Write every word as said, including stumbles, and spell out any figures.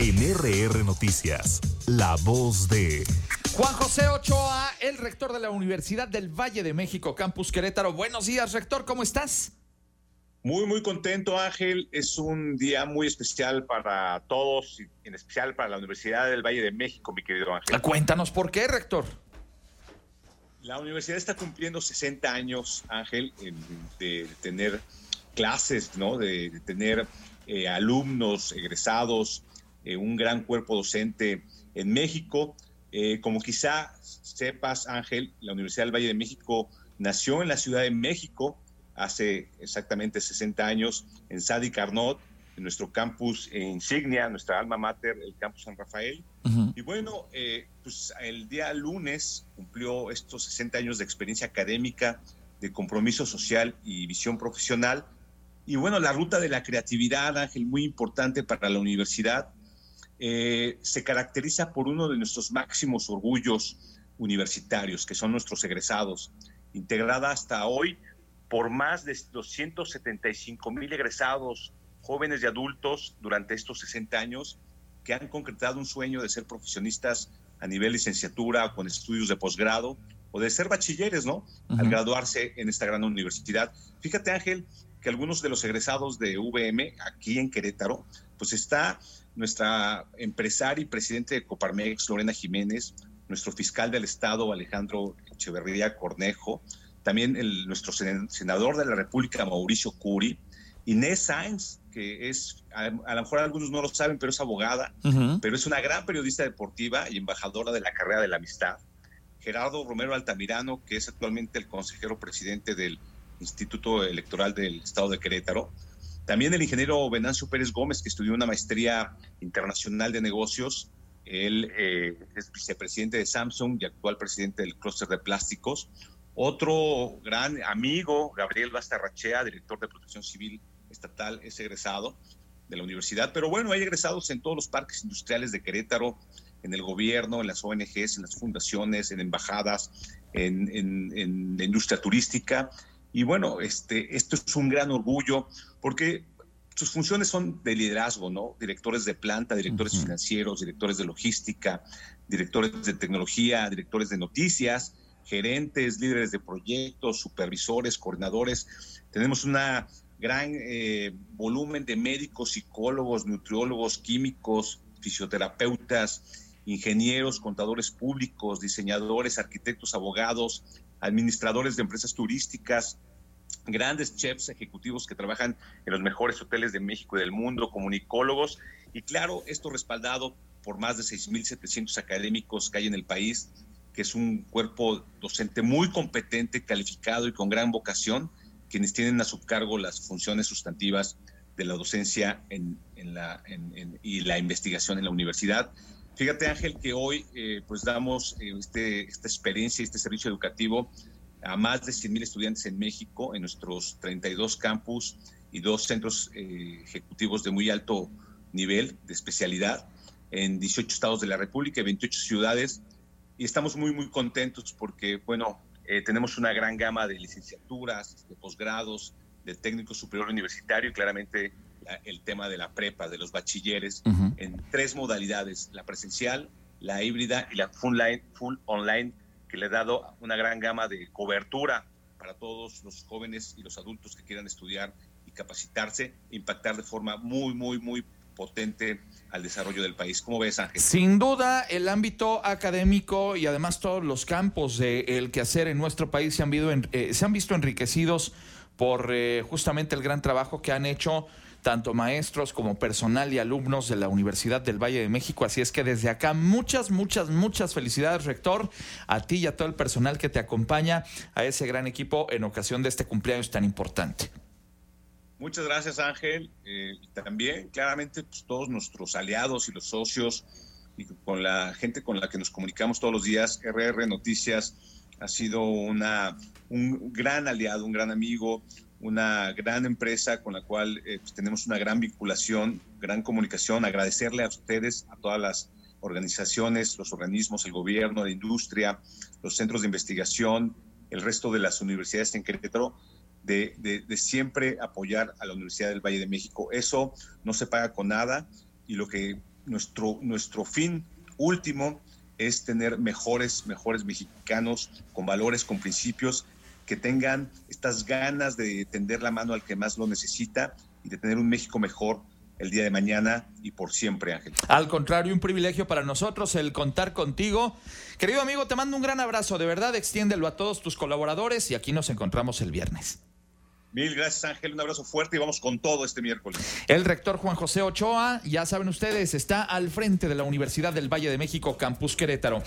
En R R Noticias, la voz de Juan José Ochoa, el rector de la Universidad del Valle de México, Campus Querétaro. Buenos días, rector, ¿cómo estás? Muy, muy contento, Ángel. Es un día muy especial para todos, y en especial para la Universidad del Valle de México, mi querido Ángel. Cuéntanos por qué, rector. La universidad está cumpliendo sesenta años, Ángel, de tener clases, ¿no? De, de tener eh, alumnos, egresados, eh, un gran cuerpo docente en México. Eh, como quizá sepas, Ángel, la Universidad del Valle de México nació en la Ciudad de México hace exactamente sesenta años, en Sadi Carnot, en nuestro campus insignia, nuestra alma mater, el campus San Rafael. Uh-huh. Y bueno, eh, pues el día lunes cumplió estos sesenta años de experiencia académica, de compromiso social y visión profesional. Y bueno, la ruta de la creatividad, Ángel, muy importante para la universidad, eh, se caracteriza por uno de nuestros máximos orgullos universitarios, que son nuestros egresados, integrada hasta hoy por más de doscientos setenta y cinco mil egresados, jóvenes y adultos, durante estos sesenta años, que han concretado un sueño de ser profesionistas a nivel licenciatura o con estudios de posgrado, o de ser bachilleres, ¿no? Uh-huh. Al graduarse en esta gran universidad. Fíjate, Ángel, que algunos de los egresados de U V M, aquí en Querétaro, pues está nuestra empresaria y presidente de Coparmex, Lorena Jiménez, nuestro fiscal del Estado, Alejandro Echeverría Cornejo, también el, nuestro senador de la República, Mauricio Curi, Inés Sáenz, que es, a, a lo mejor algunos no lo saben, pero es abogada, uh-huh. pero es una gran periodista deportiva y embajadora de la carrera de la amistad. Gerardo Romero Altamirano, que es actualmente el consejero presidente del Instituto Electoral del Estado de Querétaro. También el ingeniero Venancio Pérez Gómez, que estudió una maestría internacional de negocios. Él eh, es vicepresidente de Samsung y actual presidente del clúster de plásticos. Otro gran amigo, Gabriel Bastarrachea, director de Protección Civil Estatal, es egresado de la universidad. Pero bueno, hay egresados en todos los parques industriales de Querétaro, en el gobierno, en las O N Ges, en las fundaciones, en embajadas, en, en, en la industria turística. Y bueno, este, esto es un gran orgullo porque sus funciones son de liderazgo, ¿no? Directores de planta, directores uh-huh. financieros, directores de logística, directores de tecnología, directores de noticias, gerentes, líderes de proyectos, supervisores, coordinadores. Tenemos una gran eh, volumen de médicos, psicólogos, nutriólogos, químicos, fisioterapeutas, ingenieros, contadores públicos, diseñadores, arquitectos, abogados, administradores de empresas turísticas, grandes chefs ejecutivos que trabajan en los mejores hoteles de México y del mundo, comunicólogos, y claro, esto respaldado por más de seis mil setecientos académicos que hay en el país, que es un cuerpo docente muy competente, calificado y con gran vocación, quienes tienen a su cargo las funciones sustantivas de la docencia en, en la, en, en, y la investigación en la universidad. Fíjate, Ángel, que hoy eh, pues damos eh, este, esta experiencia, este servicio educativo a más de cien mil estudiantes en México, en nuestros treinta y dos campus y dos centros eh, ejecutivos de muy alto nivel de especialidad, en dieciocho estados de la República y veintiocho ciudades. Y estamos muy, muy contentos porque, bueno, eh, tenemos una gran gama de licenciaturas, de posgrados, de técnico superior universitario y claramente la, el tema de la prepa, de los bachilleres, uh-huh. en tres modalidades, la presencial, la híbrida y la full, line, full online, que le ha dado una gran gama de cobertura para todos los jóvenes y los adultos que quieran estudiar y capacitarse, impactar de forma muy, muy, muy potente al desarrollo del país. ¿Cómo ves, Ángel? Sin duda, el ámbito académico y además todos los campos del quehacer en nuestro país se han, visto, eh, se han visto enriquecidos por eh, justamente el gran trabajo que han hecho tanto maestros como personal y alumnos de la Universidad del Valle de México. Así es que desde acá muchas, muchas, muchas felicidades, rector, a ti y a todo el personal que te acompaña, a ese gran equipo en ocasión de este cumpleaños tan importante. Muchas gracias, Ángel. Eh, y también, claramente, pues, todos nuestros aliados y los socios y con la gente con la que nos comunicamos todos los días. R R Noticias ha sido una, un gran aliado, un gran amigo, una gran empresa con la cual eh, pues, tenemos una gran vinculación, gran comunicación. Agradecerle a ustedes, a todas las organizaciones, los organismos, el gobierno, la industria, los centros de investigación, el resto de las universidades en Querétaro, de, de, de siempre apoyar a la Universidad del Valle de México. Eso no se paga con nada y lo que nuestro, nuestro fin último es tener mejores, mejores mexicanos con valores, con principios, que tengan estas ganas de tender la mano al que más lo necesita y de tener un México mejor el día de mañana y por siempre, Ángel. Al contrario, un privilegio para nosotros el contar contigo. Querido amigo, te mando un gran abrazo, de verdad, extiéndelo a todos tus colaboradores y aquí nos encontramos el viernes. Mil gracias, Ángel, un abrazo fuerte y vamos con todo este miércoles. El rector Juan José Ochoa, ya saben ustedes, está al frente de la Universidad del Valle de México, Campus Querétaro.